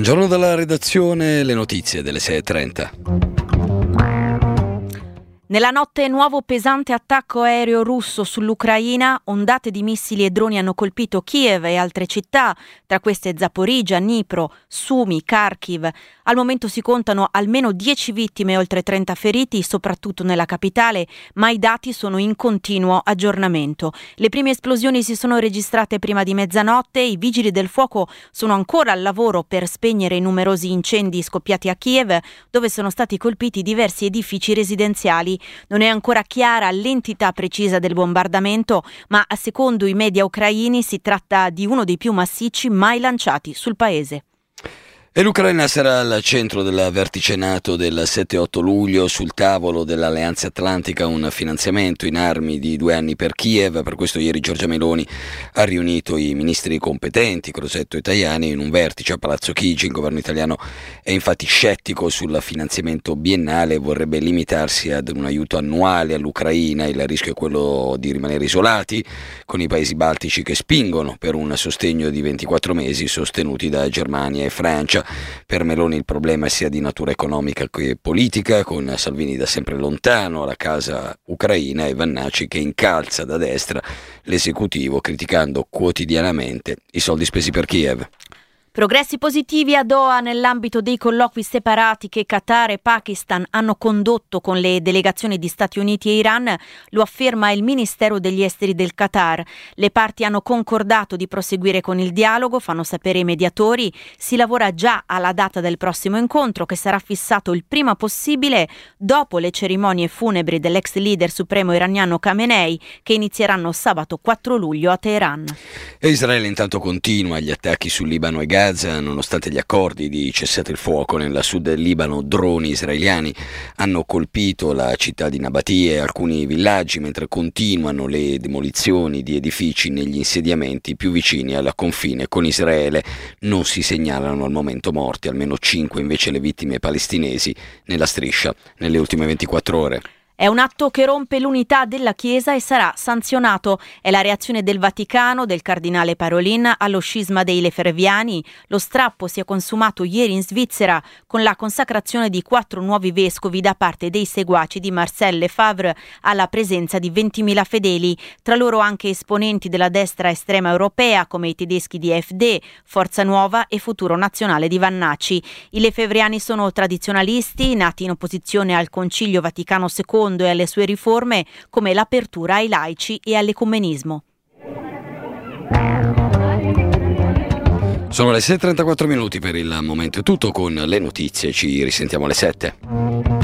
Buongiorno dalla redazione, le notizie delle 6:30. Nella notte nuovo pesante attacco aereo russo sull'Ucraina, ondate di missili e droni hanno colpito Kiev e altre città, tra queste Zaporizhzhia, Dnipro, Sumi, Kharkiv. Al momento si contano almeno 10 vittime e oltre 30 feriti, soprattutto nella capitale, ma i dati sono in continuo aggiornamento. Le prime esplosioni si sono registrate prima di mezzanotte, i vigili del fuoco sono ancora al lavoro per spegnere i numerosi incendi scoppiati a Kiev, dove sono stati colpiti diversi edifici residenziali. Non è ancora chiara l'entità precisa del bombardamento, ma secondo i media ucraini si tratta di uno dei più massicci mai lanciati sul paese. E l'Ucraina sarà al centro del vertice NATO del 7-8 luglio, sul tavolo dell'Alleanza Atlantica un finanziamento in armi di 2 anni per Kiev. Per questo ieri Giorgia Meloni ha riunito i ministri competenti, Crosetto e Tajani, in un vertice a Palazzo Chigi. Il governo italiano è infatti scettico sul finanziamento biennale e vorrebbe limitarsi ad un aiuto annuale all'Ucraina. Il rischio è quello di rimanere isolati, con i paesi baltici che spingono per un sostegno di 24 mesi sostenuti da Germania e Francia. Per Meloni il problema sia di natura economica che politica, con Salvini da sempre lontano alla casa ucraina e Vannacci che incalza da destra l'esecutivo criticando quotidianamente i soldi spesi per Kiev. Progressi positivi a Doha nell'ambito dei colloqui separati che Qatar e Pakistan hanno condotto con le delegazioni di Stati Uniti e Iran, lo afferma il Ministero degli Esteri del Qatar. Le parti hanno concordato di proseguire con il dialogo, fanno sapere i mediatori. Si lavora già alla data del prossimo incontro, che sarà fissato il prima possibile dopo le cerimonie funebri dell'ex leader supremo iraniano Khamenei, che inizieranno sabato 4 luglio a Teheran. E Israele intanto continua gli attacchi su Libano e Gaza. Nonostante gli accordi di cessate il fuoco nel sud del Libano, droni israeliani hanno colpito la città di Nabatia e alcuni villaggi, mentre continuano le demolizioni di edifici negli insediamenti più vicini al confine con Israele. Non si segnalano al momento morti, almeno 5 invece le vittime palestinesi nella striscia nelle ultime 24 ore. È un atto che rompe l'unità della Chiesa e sarà sanzionato. È la reazione del Vaticano, del cardinale Parolin, allo scisma dei Lefebvriani. Lo strappo si è consumato ieri in Svizzera con la consacrazione di 4 nuovi vescovi da parte dei seguaci di Marcel Lefebvre alla presenza di 20.000 fedeli, tra loro anche esponenti della destra estrema europea come i tedeschi di AfD, Forza Nuova e Futuro Nazionale di Vannacci. I Lefebvriani sono tradizionalisti, nati in opposizione al Concilio Vaticano II e alle sue riforme, come l'apertura ai laici e all'ecumenismo. Sono le 6:34 minuti per il momento, è tutto con le notizie, ci risentiamo alle 7.